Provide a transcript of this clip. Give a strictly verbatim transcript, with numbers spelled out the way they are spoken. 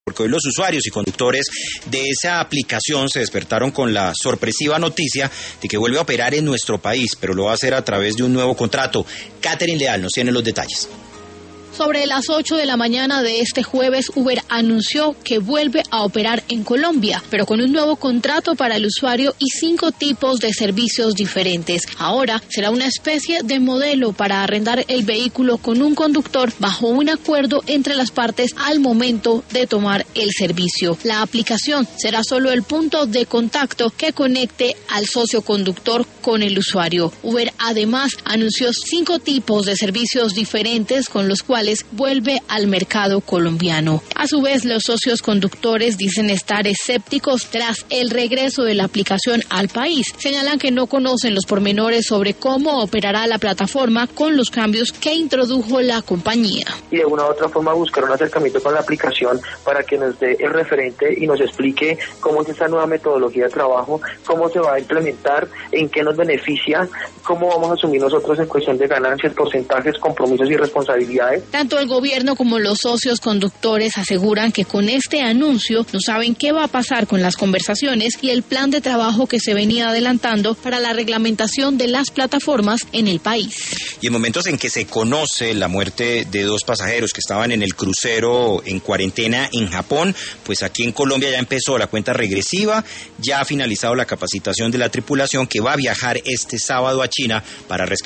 Porque hoy los usuarios y conductores de esa aplicación se despertaron con la sorpresiva noticia de que vuelve a operar en nuestro país, pero lo va a hacer a través de un nuevo contrato. Catherine Leal nos tiene los detalles. Sobre las ocho de la mañana de este jueves, Uber anunció que vuelve a operar en Colombia, pero con un nuevo contrato para el usuario y cinco tipos de servicios diferentes. Ahora será una especie de modelo para arrendar el vehículo con un conductor bajo un acuerdo entre las partes al momento de tomar el servicio. La aplicación será solo el punto de contacto que conecte al socio conductor con el usuario. Uber además anunció cinco tipos de servicios diferentes con los cuales vuelve al mercado colombiano. A su vez, los socios conductores dicen estar escépticos tras el regreso de la aplicación al país. Señalan que no conocen los pormenores sobre cómo operará la plataforma con los cambios que introdujo la compañía. Y de una u otra forma buscar un acercamiento con la aplicación para que nos dé el referente y nos explique cómo es esta nueva metodología de trabajo, cómo se va a implementar, en qué nos beneficia, cómo vamos a asumir nosotros en cuestión de ganancias, porcentajes, compromisos y responsabilidades. Tanto el gobierno como los socios conductores aseguran que con este anuncio no saben qué va a pasar con las conversaciones y el plan de trabajo que se venía adelantando para la reglamentación de las plataformas en el país. Y en momentos en que se conoce la muerte de dos pasajeros que estaban en el crucero en cuarentena en Japón, pues aquí en Colombia ya empezó la cuenta regresiva, ya ha finalizado la capacitación de la tripulación que va a viajar este sábado a China para rescatar